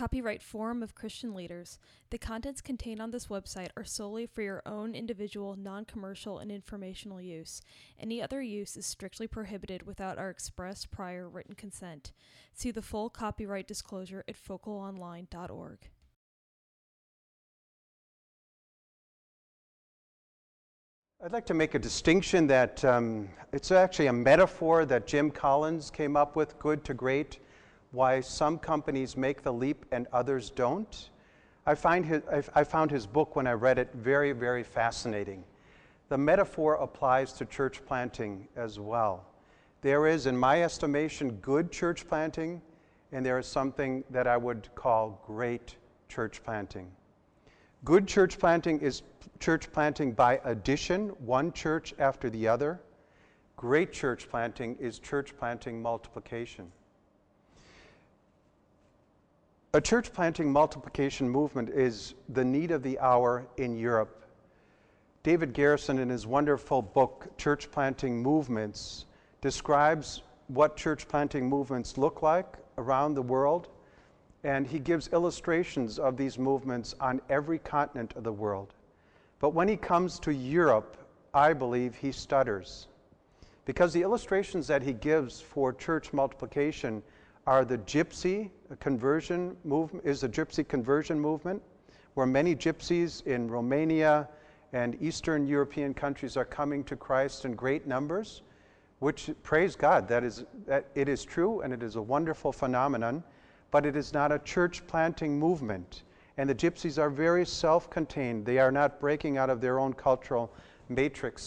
Copyright Forum of Christian Leaders. The contents contained on this website are solely for your own individual, non-commercial, and informational use. Any other use is strictly prohibited without our express prior written consent. See the full copyright disclosure at focalonline.org. I'd like to make a distinction that it's actually a metaphor that Jim Collins came up with, good to great, why some companies make the leap and others don't. I found his book when I read it very, very fascinating. The metaphor applies to church planting as well. There is, in my estimation, good church planting, and there is something that I would call great church planting. Good church planting is church planting by addition, one church after the other. Great church planting is church planting multiplication. A church planting multiplication movement is the need of the hour in Europe. David Garrison, in his wonderful book, Church Planting Movements, describes what church planting movements look like around the world, and he gives illustrations of these movements on every continent of the world. But when he comes to Europe, I believe he stutters, because the illustrations that he gives for church multiplication are the gypsy conversion movement, where many gypsies in Romania and Eastern European countries are coming to Christ in great numbers, which, praise God, that it is true and it is a wonderful phenomenon, but it is not a church planting movement. And the gypsies are very self-contained. They are not breaking out of their own cultural matrix.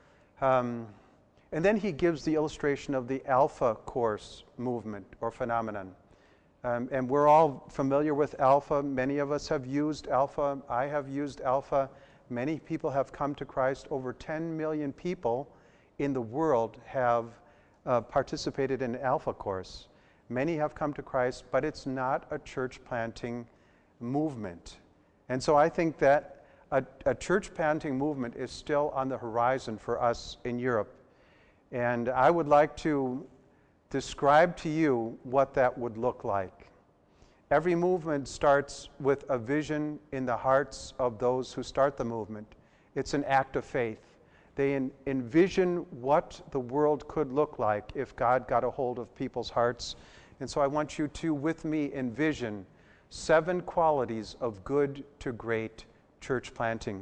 And then he gives the illustration of the Alpha Course movement or phenomenon. And we're all familiar with Alpha. Many of us have used Alpha. I have used Alpha. Many people have come to Christ. Over 10 million people in the world have participated in Alpha Course. Many have come to Christ, but it's not a church planting movement. And so I think that a church planting movement is still on the horizon for us in Europe. And I would like to describe to you what that would look like. Every movement starts with a vision in the hearts of those who start the movement. It's an act of faith. They envision what the world could look like if God got a hold of people's hearts. And so I want you to, with me, envision 7 qualities of good to great church planting.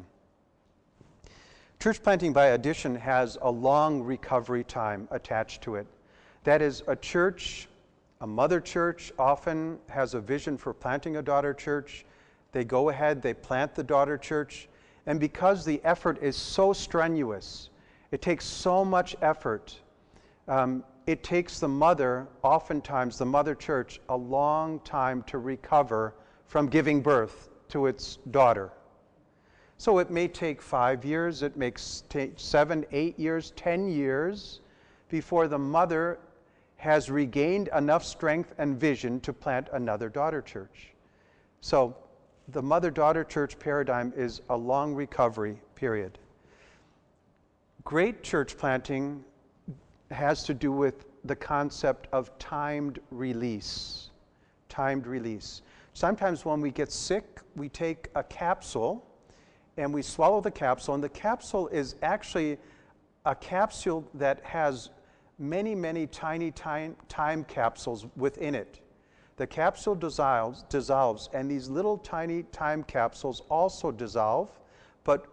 Church planting by addition has a long recovery time attached to it. That is, a church, a mother church, often has a vision for planting a daughter church. They go ahead, they plant the daughter church, and because the effort is so strenuous, it takes so much effort, it takes the mother, oftentimes the mother church, a long time to recover from giving birth to its daughter. So it may take 5 years, it may take 7, 8 years, 10 years before the mother has regained enough strength and vision to plant another daughter church. So the mother-daughter church paradigm is a long recovery period. Great church planting has to do with the concept of timed release. Timed release. Sometimes when we get sick, we take a capsule and we swallow the capsule, and the capsule is actually a capsule that has many, many tiny time capsules within it. The capsule dissolves, and these little tiny time capsules also dissolve, but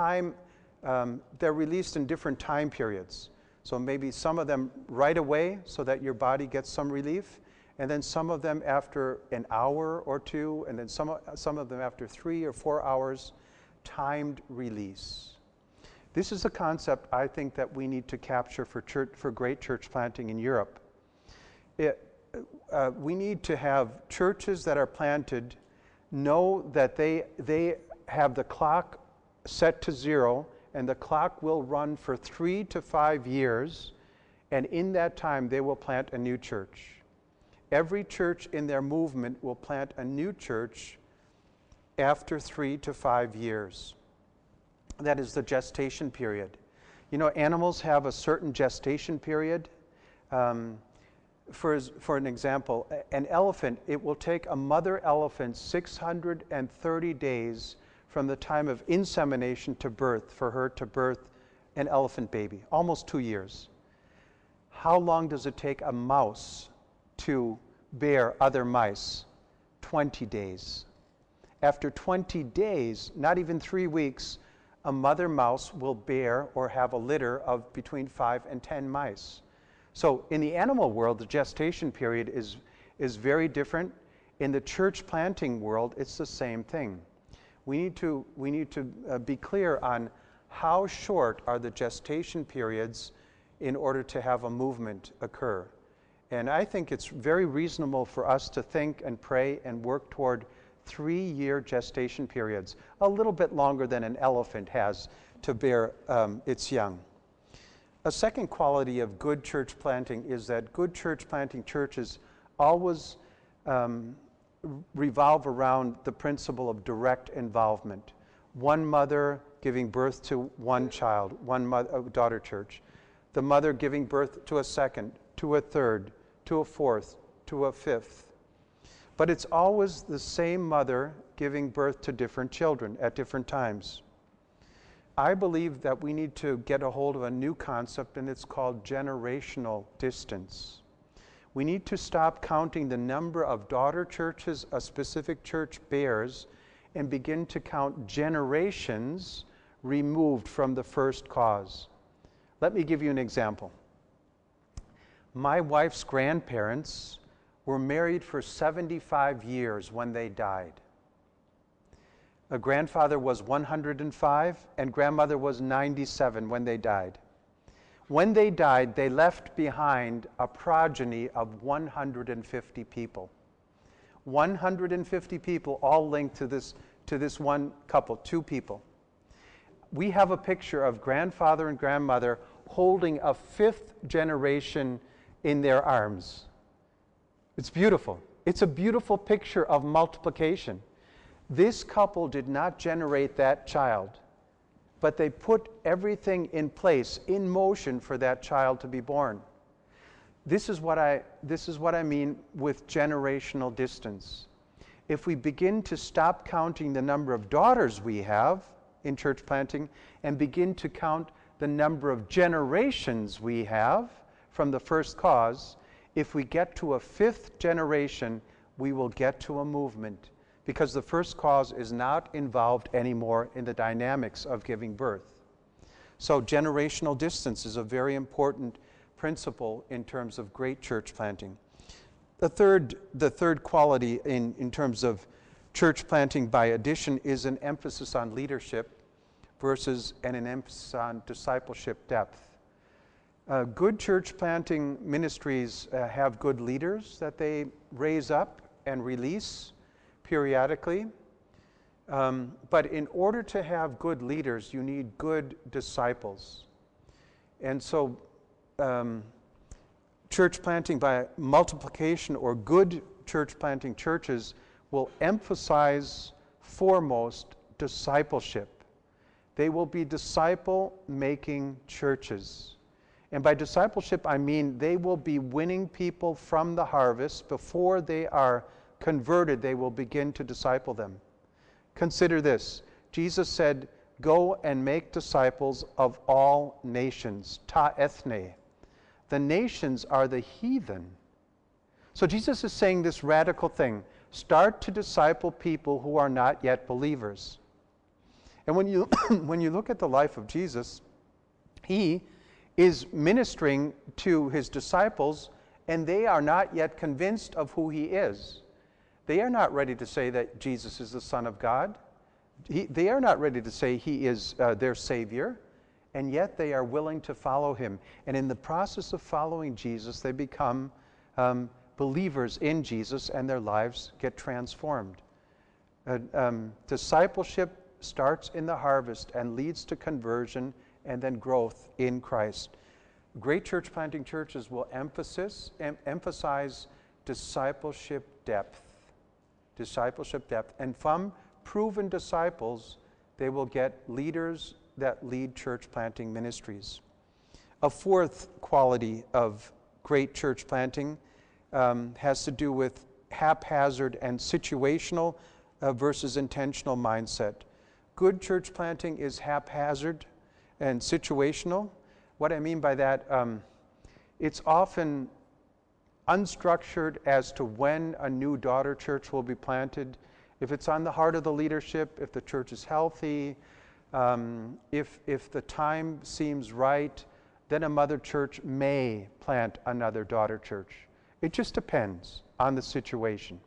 they're released in different time periods. So maybe some of them right away so that your body gets some relief, and then some of them after an hour or two, and then some of them after 3 or 4 hours. Timed release. This is a concept I think that we need to capture for great church planting in Europe. We need to have churches that are planted know that they have the clock set to 0, and the clock will run for 3 to 5 years, and in that time they will plant a new church. Every church in their movement will plant a new church after 3 to 5 years. That is the gestation period. You know, animals have a certain gestation period. For an example, an elephant, it will take a mother elephant 630 days from the time of insemination to birth for her to birth an elephant baby, almost 2 years. How long does it take a mouse to bear other mice? 20 days. After 20 days, not even 3 weeks, a mother mouse will bear or have a litter of between 5 and 10 mice. So in the animal world, the gestation period is very different. In the church planting world, it's the same thing. We need to be clear on how short are the gestation periods in order to have a movement occur. And I think it's very reasonable for us to think and pray and work toward 3-year gestation periods, a little bit longer than an elephant has to bear its young. A second quality of good church planting is that good church planting churches always revolve around the principle of direct involvement. One mother giving birth to one child, one daughter church. The mother giving birth to a second, to a third, to a fourth, to a fifth. But it's always the same mother giving birth to different children at different times. I believe that we need to get a hold of a new concept, and it's called generational distance. We need to stop counting the number of daughter churches a specific church bears and begin to count generations removed from the first cause. Let me give you an example. My wife's grandparents were married for 75 years when they died. A grandfather was 105 and grandmother was 97 when they died. When they died, they left behind a progeny of 150 people. 150 people all linked to this one couple, 2 people. We have a picture of grandfather and grandmother holding a 5th generation in their arms. It's beautiful. It's a beautiful picture of multiplication. This couple did not generate that child, but they put everything in place, in motion for that child to be born. This is what I mean with generational distance. If we begin to stop counting the number of daughters we have in church planting and begin to count the number of generations we have from the first cause, if we get to a 5th generation, we will get to a movement, because the first cause is not involved anymore in the dynamics of giving birth. So generational distance is a very important principle in terms of great church planting. The third quality in terms of church planting by addition is an emphasis on leadership versus an emphasis on discipleship depth. Good church planting ministries have good leaders that they raise up and release periodically. But in order to have good leaders, you need good disciples. And so church planting by multiplication, or good church planting churches, will emphasize foremost discipleship. They will be disciple-making churches. And by discipleship, I mean they will be winning people from the harvest. Before they are converted, they will begin to disciple them. Consider this. Jesus said, "Go and make disciples of all nations," ta ethne. The nations are the heathen. So Jesus is saying this radical thing. Start to disciple people who are not yet believers. And when you when you look at the life of Jesus, he is ministering to his disciples, and they are not yet convinced of who he is. They are not ready to say that Jesus is the Son of God. They are not ready to say he is their Savior, and yet they are willing to follow him. And in the process of following Jesus, they become believers in Jesus, and their lives get transformed. Discipleship starts in the harvest and leads to conversion and then growth in Christ. Great church planting churches will emphasize discipleship depth. Discipleship depth. And from proven disciples, they will get leaders that lead church planting ministries. A fourth quality of great church planting has to do with haphazard and situational versus intentional mindset. Good church planting is haphazard and situational. What I mean by that, it's often unstructured as to when a new daughter church will be planted. If it's on the heart of the leadership, if the church is healthy, if the time seems right, then a mother church may plant another daughter church. It just depends on the situation.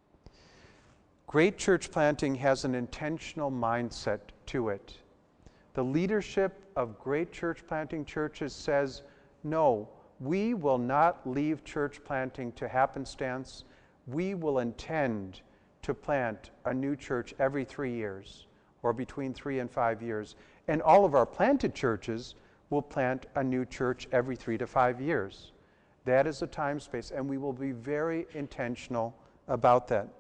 Great church planting has an intentional mindset to it. The leadership of great church planting churches says, no, we will not leave church planting to happenstance. We will intend to plant a new church every 3 years, or between 3 and 5 years. And all of our planted churches will plant a new church every 3 to 5 years. That is the time space, and we will be very intentional about that.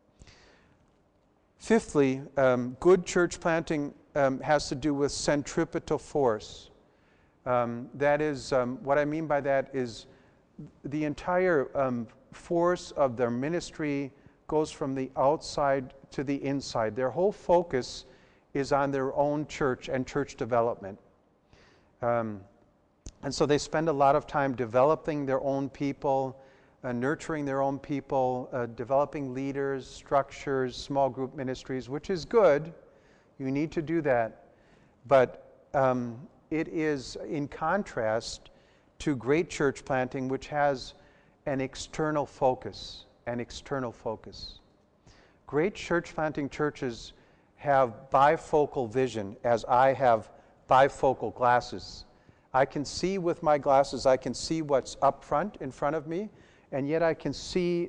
Fifthly, good church planting has to do with centripetal force. That is, what I mean by that is the entire force of their ministry goes from the outside to the inside. Their whole focus is on their own church and church development. And so they spend a lot of time developing their own people, nurturing their own people, developing leaders, structures, small group ministries, which is good. You need to do that. But it is in contrast to great church planting, which has an external focus, Great church planting churches have bifocal vision, as I have bifocal glasses. I can see with my glasses, I can see what's up front in front of me, and yet I can see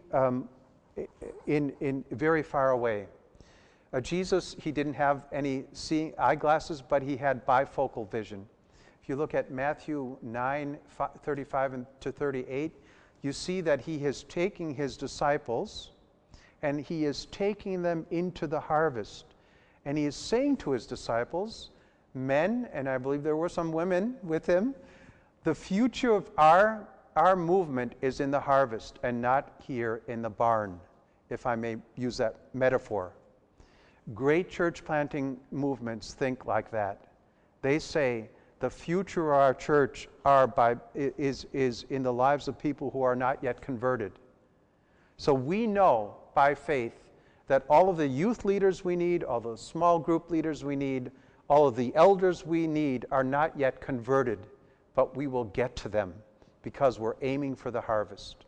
in very far away. Jesus, he didn't have any seeing eyeglasses, but he had bifocal vision. If you look at Matthew 9:35 to 38, you see that he is taking his disciples and he is taking them into the harvest. And he is saying to his disciples, men, and I believe there were some women with him, the future of our movement is in the harvest and not here in the barn, if I may use that metaphor. Great church planting movements think like that. They say the future of our church is in the lives of people who are not yet converted. So we know by faith that all of the youth leaders we need, all the small group leaders we need, all of the elders we need are not yet converted, but we will get to them because we're aiming for the harvest.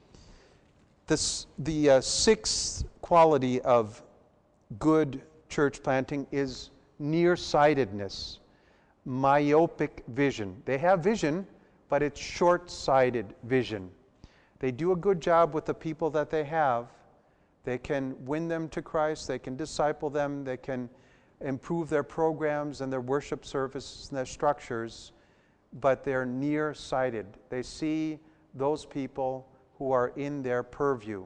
The sixth quality of good church planting is nearsightedness, myopic vision. They have vision, but it's short-sighted vision. They do a good job with the people that they have. They can win them to Christ, they can disciple them, they can improve their programs and their worship services and their structures, but they're nearsighted. They see those people who are in their purview.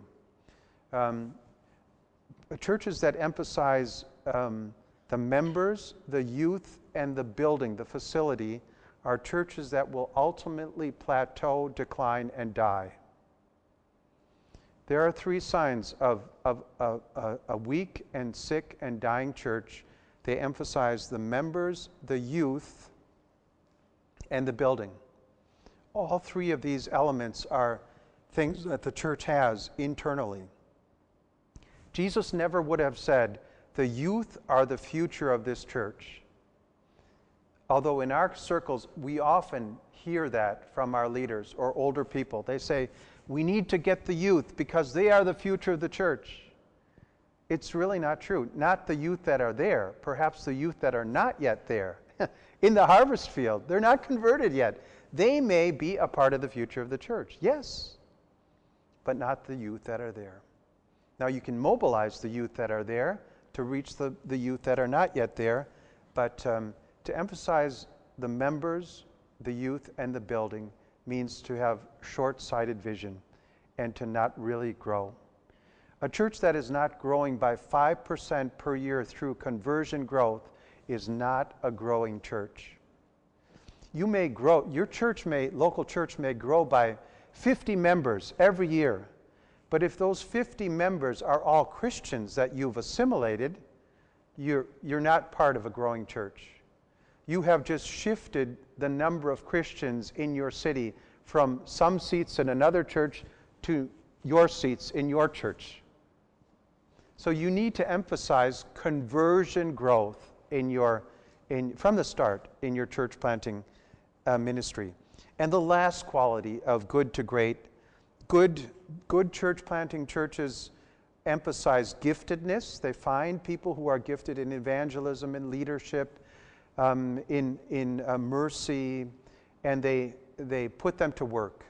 Churches that emphasize the members, the youth, and the building, the facility, are churches that will ultimately plateau, decline, and die. There are 3 signs of a weak and sick and dying church. They emphasize the members, the youth, and the building. All 3 of these elements are things that the church has internally. Jesus never would have said, the youth are the future of this church. Although in our circles, we often hear that from our leaders or older people. They say, we need to get the youth because they are the future of the church. It's really not true. Not the youth that are there, perhaps the youth that are not yet there. In the harvest field, they're not converted yet. They may be a part of the future of the church, yes, but not the youth that are there. Now you can mobilize the youth that are there to reach the youth that are not yet there, but to emphasize the members, the youth, and the building means to have short-sighted vision and to not really grow. A church that is not growing by 5% per year through conversion growth is not a growing church. You may grow, your church local church may grow by 50 members every year. But if those 50 members are all Christians that you've assimilated, you're not part of a growing church. You have just shifted the number of Christians in your city from some seats in another church to your seats in your church. So you need to emphasize conversion growth from the start in your church planting ministry. And the last quality of good to great, good church planting churches emphasize giftedness. They find people who are gifted in evangelism, in leadership, in mercy, and they put them to work.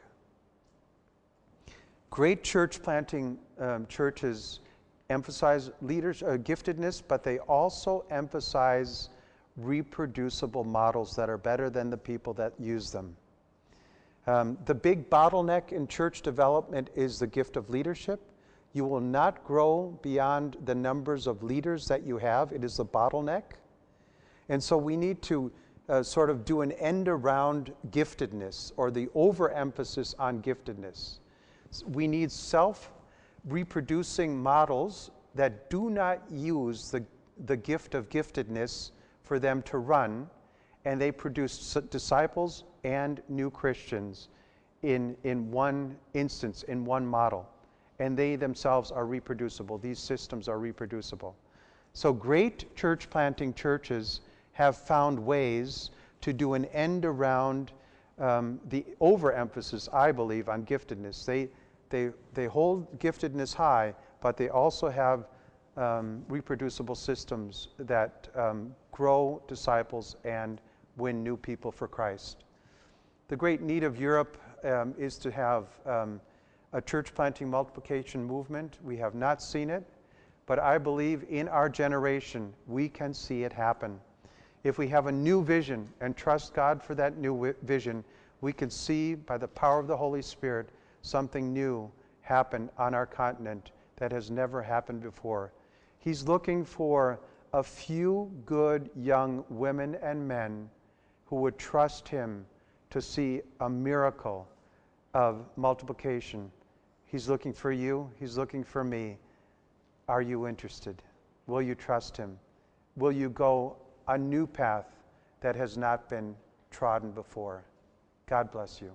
Great church planting churches emphasize giftedness, but they also emphasize reproducible models that are better than the people that use them. The big bottleneck in church development is the gift of leadership. You will not grow beyond the numbers of leaders that you have. It is the bottleneck. And so we need to sort of do an end around giftedness, or the overemphasis on giftedness. We need self-reproducing models that do not use the gift of giftedness for them to run, and they produce disciples and new Christians in one instance, in one model. And they themselves are reproducible. These systems are reproducible. So great church planting churches have found ways to do an end around the overemphasis, I believe, on giftedness. They hold giftedness high, but they also have reproducible systems that grow disciples and win new people for Christ. The great need of Europe is to have a church planting multiplication movement. We have not seen it, but I believe in our generation we can see it happen. If we have a new vision and trust God for that new vision, we can see by the power of the Holy Spirit something new happen on our continent that has never happened before. He's looking for a few good young women and men who would trust him to see a miracle of multiplication. He's looking for you. He's looking for me. Are you interested? Will you trust him? Will you go a new path that has not been trodden before? God bless you.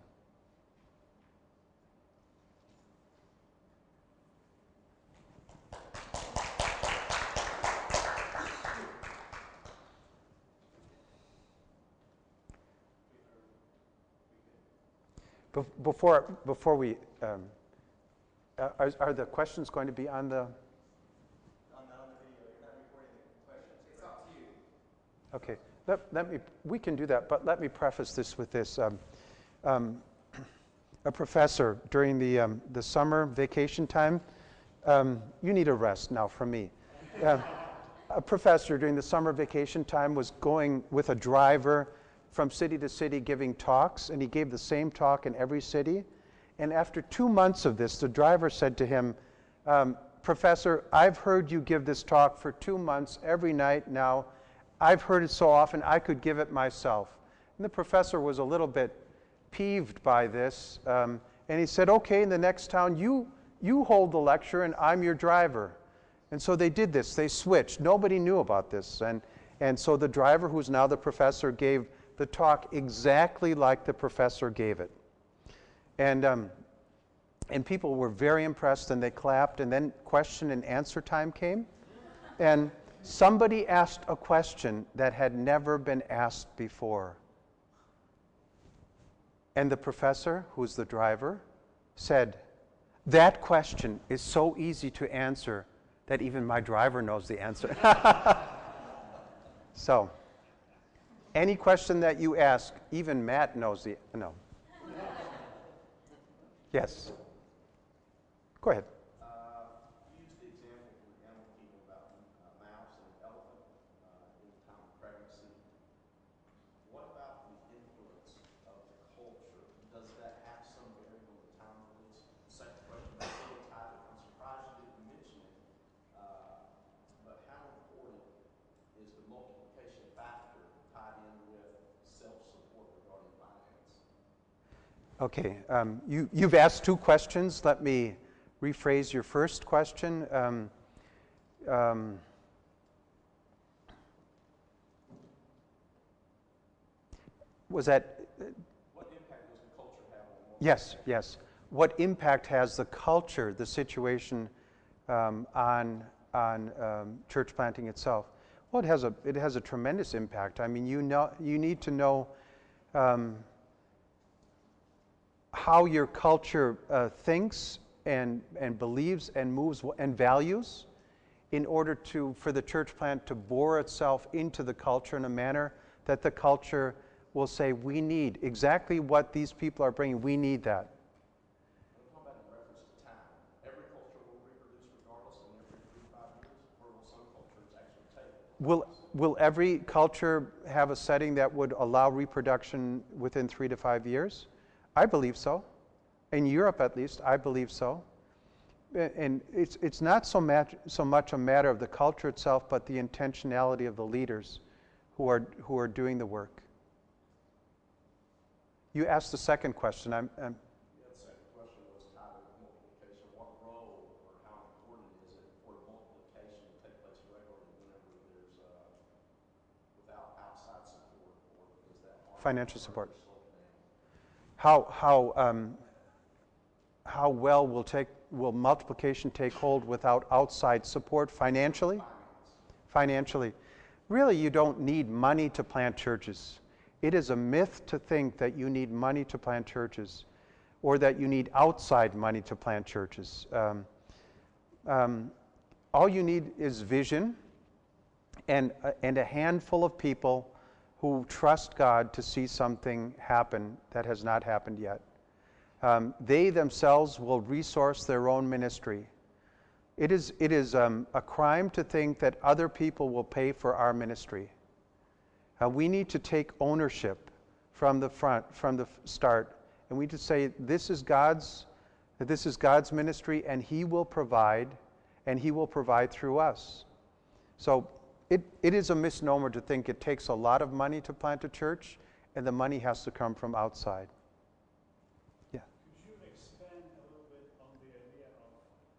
Before we, are the questions going to be on the? On the video, you're not recording the questions. It's up to you. Okay, we can do that, but let me preface this with this. A professor during the summer vacation time, you need a rest now from me. A professor during the summer vacation time was going with a driver from city to city giving talks, and he gave the same talk in every city. And after 2 months of this, the driver said to him, Professor, I've heard you give this talk for 2 months every night now. I've heard it so often I could give it myself. And the professor was a little bit peeved by this, and he said, okay, in the next town, you hold the lecture and I'm your driver. And so they did this. They switched. Nobody knew about this. And so the driver, who's now the professor, gave the talk exactly like the professor gave it. And people were very impressed, and they clapped, and then question and answer time came. And somebody asked a question that had never been asked before. And the professor, who's the driver, said, that question is so easy to answer that even my driver knows the answer. So, any question that you ask, even Matt knows the, no. Yes. Go ahead. You used the example from the animal kingdom about a mouse and an elephant in the time of pregnancy. What about the influence of the culture? Does that have some bearing on the time of this? Second question, I'm surprised you didn't mention it, but how important is the multiplication factor tied in with self-support regarding finance? Okay, you've asked two questions. Let me rephrase your first question. Was that? What impact does the culture have on more? Yes. What impact has the culture, the situation, on church planting itself? Well, it has a tremendous impact. I mean, you need to know how your culture thinks and believes and moves and values in order for the church plant to bore itself into the culture in a manner that the culture will say, we need exactly what these people are bringing. We need that. I'm talking about in reference to time. Every culture will reproduce regardless, and every 3 to 5 years, or will some cultures actually take? Will every culture have a setting that would allow reproduction within 3 to 5 years? I believe so. In Europe, at least, I believe so. And it's not so much a matter of the culture itself, but the intentionality of the leaders who are doing the work. You asked the second question. Yeah, the second question was tied to multiplication. What role or how important is it for multiplication to take place regularly whenever there's without outside support, or is that Financial support. slow down? How well will multiplication take hold without outside support financially? Financially. Really, you don't need money to plant churches. It is a myth to think that you need money to plant churches or that you need outside money to plant churches. All you need is vision and a handful of people who trust God to see something happen that has not happened yet. They themselves will resource their own ministry. It is a crime to think that other people will pay for our ministry. We need to take ownership from the start, and we need to say, this is God's ministry, and He will provide through us. So it is a misnomer to think it takes a lot of money to plant a church, and the money has to come from outside. Yeah. Could you expand a little bit on the idea of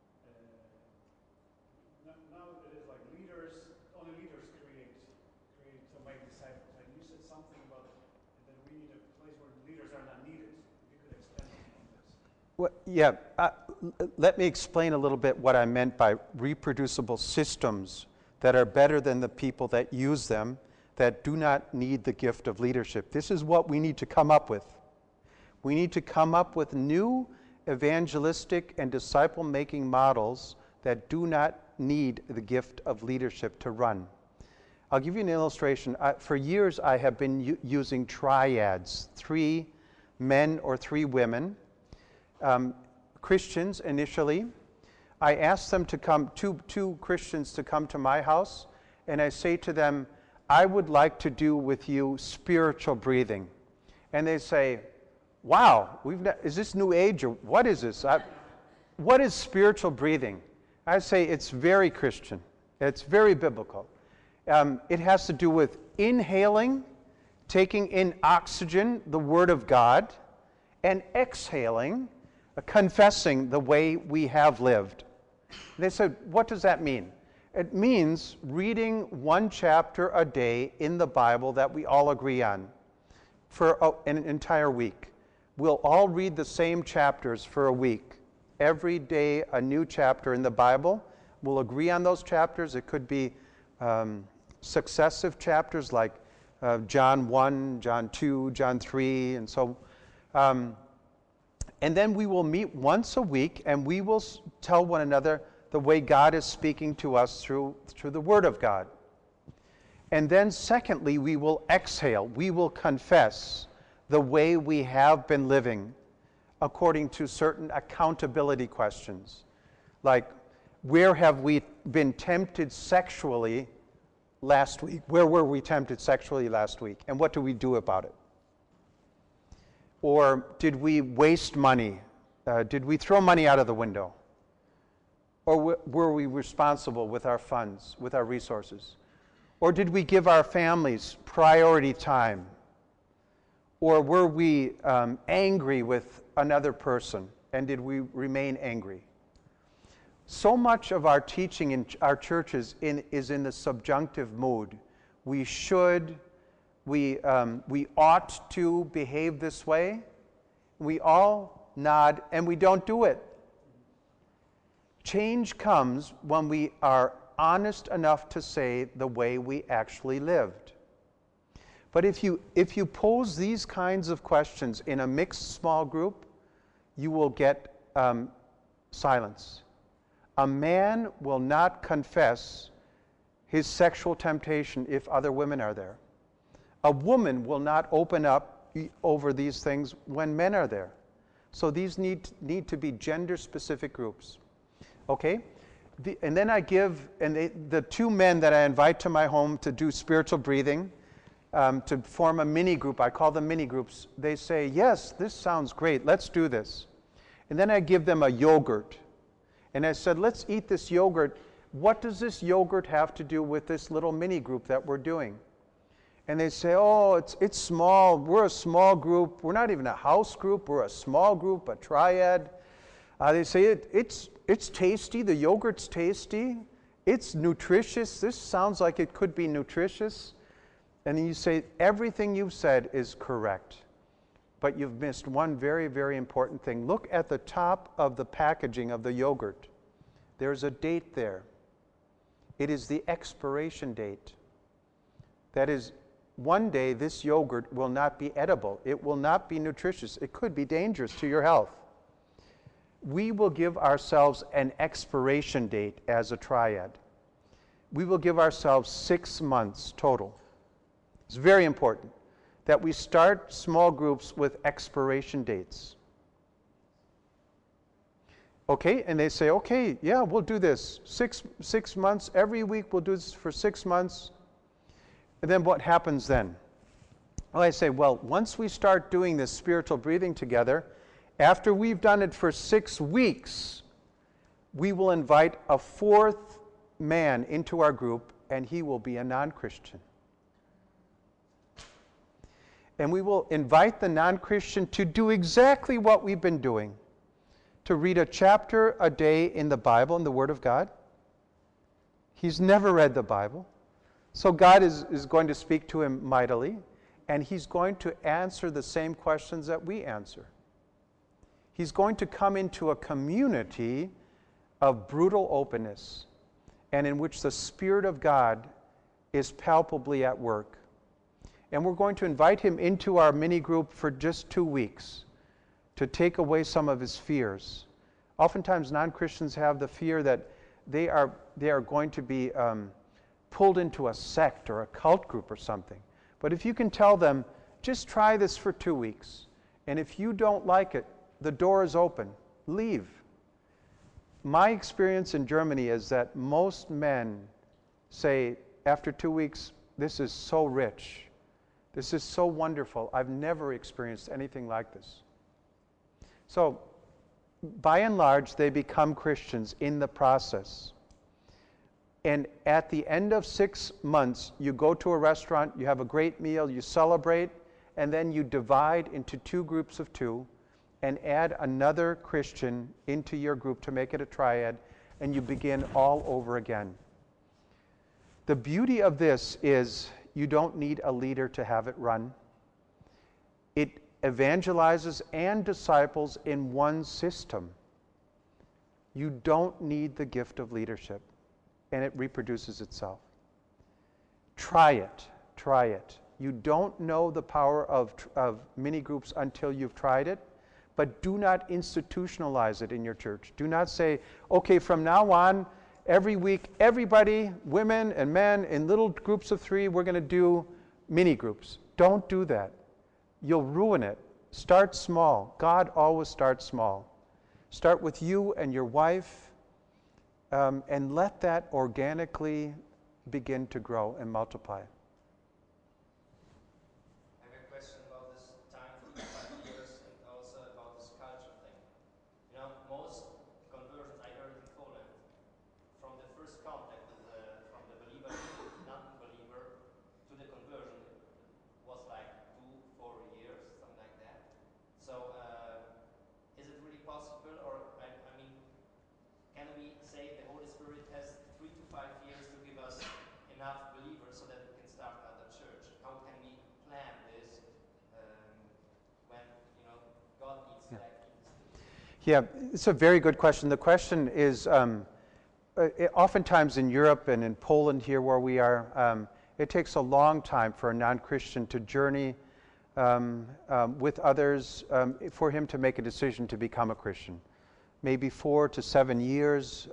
now it is like only leaders create to make disciples, and you said something about that we need a place where leaders are not needed. If you could expand on this. Well, yeah. Let me explain a little bit what I meant by reproducible systems that are better than the people that use them, that do not need the gift of leadership. This is what we need to come up with. We need to come up with new evangelistic and disciple-making models that do not need the gift of leadership to run. I'll give you an illustration. For years, I have been using triads, 3 men or 3 women, Christians initially. I ask them to come, two Christians to come to my house, and I say to them, I would like to do with you spiritual breathing. And they say, wow, is this New Age, or what is this? What is spiritual breathing? I say it's very Christian. It's very biblical. It has to do with inhaling, taking in oxygen, the Word of God, and exhaling, confessing the way we have lived. They said, what does that mean? It means reading 1 chapter a day in the Bible that we all agree on for an entire week. We'll all read the same chapters for a week. Every day a new chapter in the Bible. We'll agree on those chapters. It could be successive chapters like John 1, John 2, John 3, and so and then we will meet once a week, and we will tell one another the way God is speaking to us through the Word of God. And then secondly, we will exhale. We will confess the way we have been living according to certain accountability questions. Like, where have we been tempted sexually last week? Where were we tempted sexually last week? And what do we do about it? Or did we waste money? Did we throw money out of the window? Or were we responsible with our funds, with our resources? Or did we give our families priority time? Or were we angry with another person? And did we remain angry? So much of our teaching in our churches is in the subjunctive mood. We should, we ought to behave this way. We all nod and we don't do it. Change comes when we are honest enough to say the way we actually lived. But if you pose these kinds of questions in a mixed small group, you will get silence. A man will not confess his sexual temptation if other women are there. A woman will not open up over these things when men are there. So these need to be gender-specific groups. Okay? And then I give, the two men that I invite to my home to do spiritual breathing, to form a mini group, I call them mini groups, they say, yes, this sounds great, let's do this. And then I give them a yogurt. And I said, let's eat this yogurt. What does this yogurt have to do with this little mini group that we're doing? And they say, oh, it's small. We're a small group. We're not even a house group. We're a small group, a triad. They say, it's tasty. The yogurt's tasty. It's nutritious. This sounds like it could be nutritious. And then you say, everything you've said is correct. But you've missed one very, very important thing. Look at the top of the packaging of the yogurt. There's a date there. It is the expiration date. That is, one day this yogurt will not be edible. It will not be nutritious. It could be dangerous to your health. We will give ourselves an expiration date as a triad. We will give ourselves 6 months total. It's very important that we start small groups with expiration dates. Okay, and they say, okay, yeah, we'll do this. Six months, every week we'll do this for 6 months. And then what happens then? Well, I say, well, once we start doing this spiritual breathing together, after we've done it for 6 weeks, we will invite a 4th man into our group, and he will be a non-Christian. And we will invite the non-Christian to do exactly what we've been doing, to read a chapter a day in the Bible, in the Word of God. He's never read the Bible. So God is going to speak to him mightily, and he's going to answer the same questions that we answer. He's going to come into a community of brutal openness, and in which the Spirit of God is palpably at work. And we're going to invite him into our mini group for just 2 weeks to take away some of his fears. Oftentimes non-Christians have the fear that they are going to be pulled into a sect or a cult group or something. But if you can tell them, just try this for 2 weeks, and if you don't like it, the door is open. Leave. My experience in Germany is that most men say, after 2 weeks, this is so rich. This is so wonderful. I've never experienced anything like this. So, by and large, they become Christians in the process. And at the end of 6 months, you go to a restaurant, you have a great meal, you celebrate, and then you divide into 2 groups of 2 and add another Christian into your group to make it a triad, and you begin all over again. The beauty of this is you don't need a leader to have it run. It evangelizes and disciples in one system. You don't need the gift of leadership, and it reproduces itself. Try it. Try it. You don't know the power of mini groups until you've tried it, but do not institutionalize it in your church. Do not say, okay, from now on, every week, everybody, women and men, in little groups of 3, we're going to do mini groups. Don't do that. You'll ruin it. Start small. God always starts small. Start with you and your wife, and let that organically begin to grow and multiply. I have a question about this time for 5 years and also about this culture thing. You know, most conversions I heard in Poland, from the first contact from the believer to non-believer to the conversion was like 2-4 years. enough believers so that we can start another church? How can we plan this when God needs Yeah. like instantly? Yeah, it's a very good question. The question is, oftentimes in Europe and in Poland here where we are, it takes a long time for a non-Christian to journey with others for him to make a decision to become a Christian. Maybe 4 to 7 years.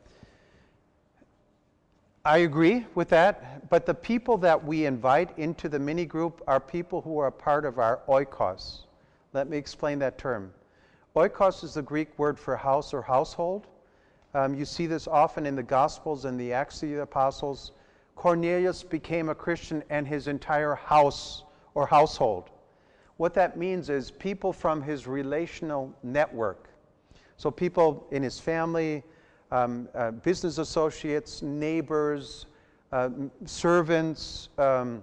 I agree with that, but the people that we invite into the mini group are people who are part of our oikos. Let me explain that term. Oikos is the Greek word for house or household. You see this often in the Gospels and the Acts of the Apostles. Cornelius became a Christian and his entire house or household. What that means is people from his relational network. So people in his family, business associates, neighbors, servants,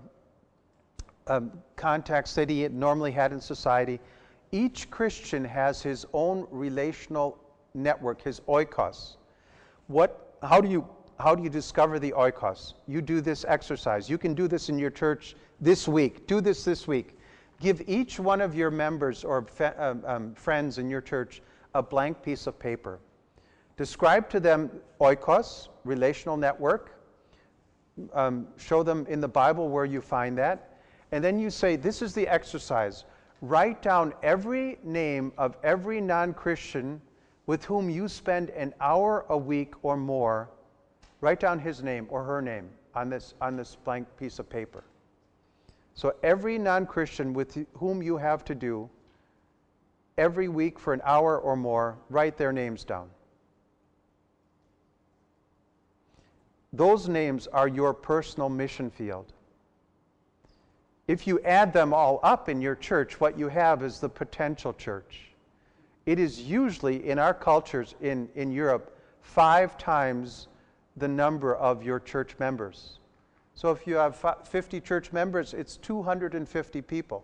contacts that he normally had in society. Each Christian has his own relational network, his oikos. How do you discover the oikos? You do this exercise. You can do this in your church this week. Do this week. Give each one of your members or friends in your church a blank piece of paper. Describe to them oikos, relational network. Show them in the Bible where you find that. And then you say, this is the exercise. Write down every name of every non-Christian with whom you spend an hour a week or more. Write down his name or her name on this blank piece of paper. So every non-Christian with whom you have to do every week for an hour or more, write their names down. Those names are your personal mission field. If you add them all up in your church, what you have is the potential church. It is usually, in our cultures in Europe, 5 times the number of your church members. So if you have 50 church members, it's 250 people.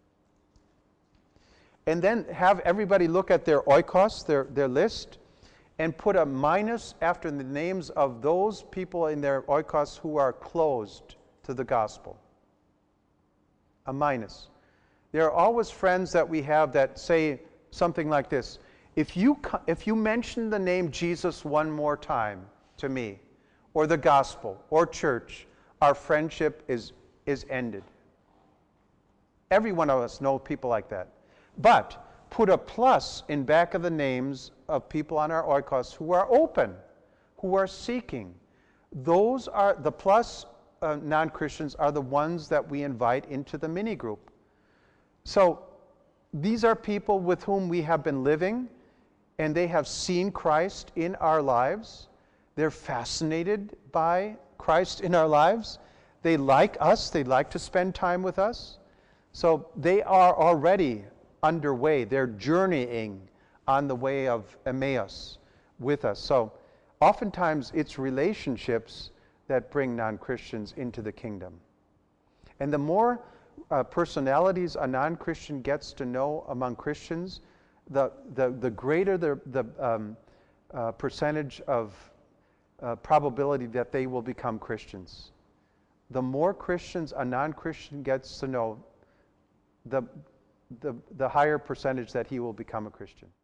And then have everybody look at their oikos, their list, and put a minus after the names of those people in their oikos who are closed to the gospel. A minus. There are always friends that we have that say something like this: if you mention the name Jesus one more time to me, or the gospel, or church, our friendship is ended. Every one of us know people like that. But put a plus in back of the names of people on our oikos who are open, who are seeking. Those are the plus non-Christians are the ones that we invite into the mini group. So these are people with whom we have been living, and they have seen Christ in our lives. They're fascinated by Christ in our lives. They like us. They like to spend time with us. So they are already underway. They're journeying on the way of Emmaus with us. So oftentimes it's relationships that bring non-Christians into the kingdom. And the more personalities a non-Christian gets to know among Christians, the greater the percentage of probability that they will become Christians. The more Christians a non-Christian gets to know, the higher percentage that he will become a Christian.